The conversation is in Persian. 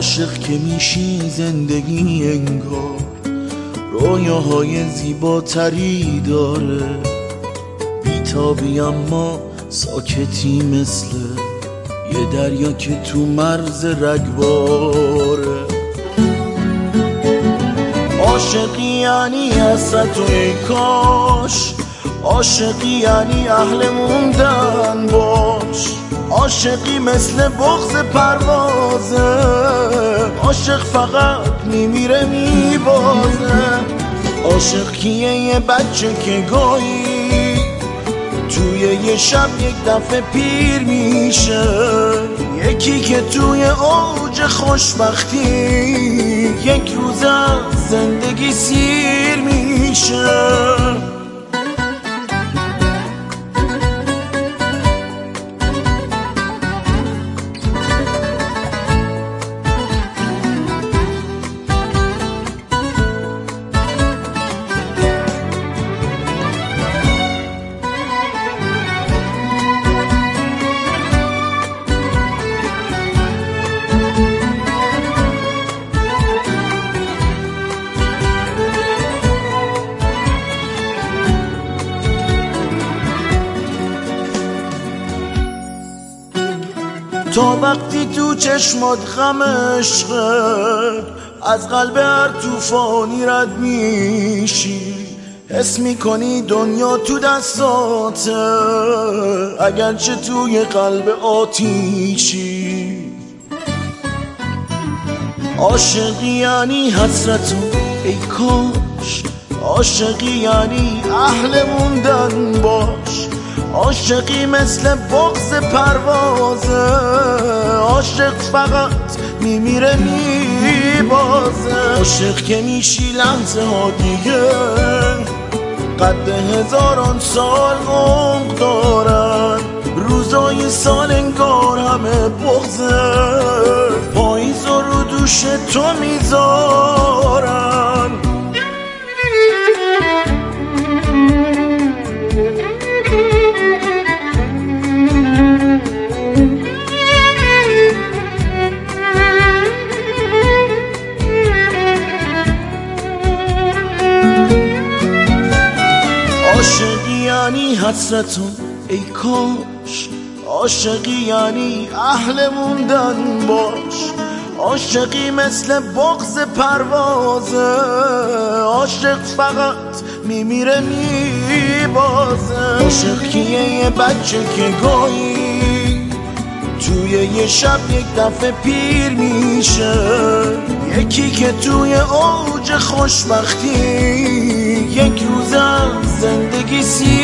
عاشق که میشی زندگی انگار رویاهای زیباتری داره، بیتابی اما ساکتی مثل یه دریا که تو مرز رگباره. عاشقی یعنی حسرت و ای کاش، عاشقی یعنی اهل موندن باش، عاشقی مثل بغض پروازه، عاشق فقط میمیره میبازه. عاشق کیه؟ یه بچه که گاهی توی یه شب یک دفعه پیر میشه، یکی که توی اوج خوشبختی یک روز از زندگی سیر میشه. تا وقتی تو چشمات غم عشقه از قلب هر توفانی رد میشی، حس میکنی دنیا تو دستاته اگرچه توی قلب آتیشی. عاشقی یعنی حسرت و ای کاش، عاشقی یعنی اهل موندن باش، عاشقی مثل بغض پروازه، عاشق فقط میمیره میبازه. عاشق که میشی لحظه ها دیگه قد هزاران سال عمق دارن، روزای سال انگار همه بغضه، پاییز رو دوش تو میذارن. عاشقی یعنی حسرتون ای کاش، عاشقی یعنی اهل موندن باش، عاشقی مثل بغض پروازه، عاشق فقط میمیره میبازه. عاشق کیه؟ یه بچه که گاهی توی یه شب یک دفعه پیر میشه، یکی که توی اوج خوشبختی یک روز از زندگی